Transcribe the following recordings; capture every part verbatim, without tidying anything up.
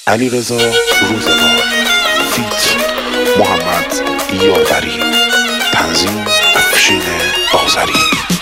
علیرضا روزگار فیت محمد یاوری تنظیم افشین آذری.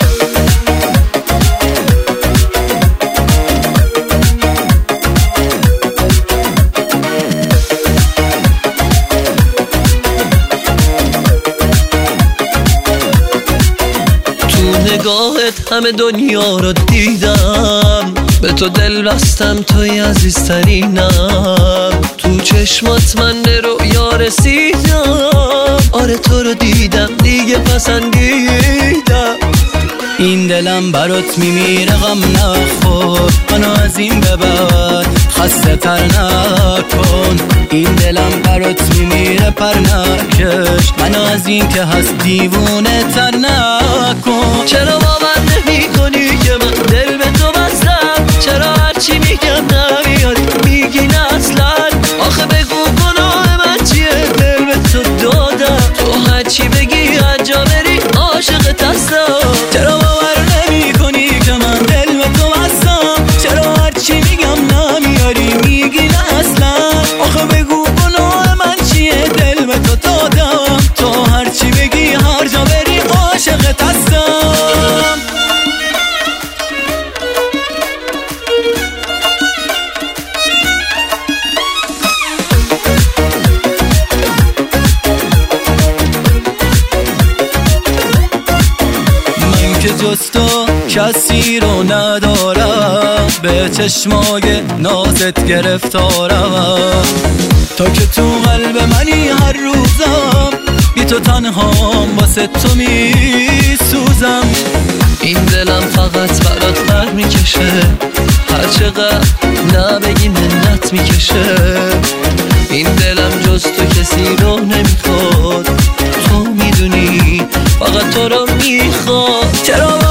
نگاهت همه دنیا رو دیدم، به تو دل بستم، توی عزیزترینم. تو چشمات من به رؤیا رسیدم، آره تو رو دیدم دیگه پسندیدم. این دلم برات میمیره غم نخور، منو از این به بعد خسته تر نکن. این دلم برات میمیره پر نکش، منو از این که هست دیوونه تر نکن. چرا باور نمی کنی که من دل به تو بستم؟ چرا هرچی میگم نمیاری میگی نه اصلا؟ آخه بگو گناه من چیه؟ دل به تو دادم، تو هرچی بگی هر جا بری عاشقت هستم. چرا باور نمی کنی که من دل به تو بستم؟ چرا هرچی میگم نمیاری میگی نه اصلا؟ آخه بگو گناه من چیه؟ دل به تو دادم، تو هرچی بگی هر جا بری عاشقت هستم. جز تو کسی رو ندارم، به چشمای نازت گرفتارم. تا که تو قلب منی هر روزم، بی تو تنهام واسه تو می سوزم. این دلم فقط برات بر میکشه، هر چقدر نبگی منت میکشه. این دلم جز تو کسی رو نمیخواد، تو میدونی فقط تو رو میخواد. چرا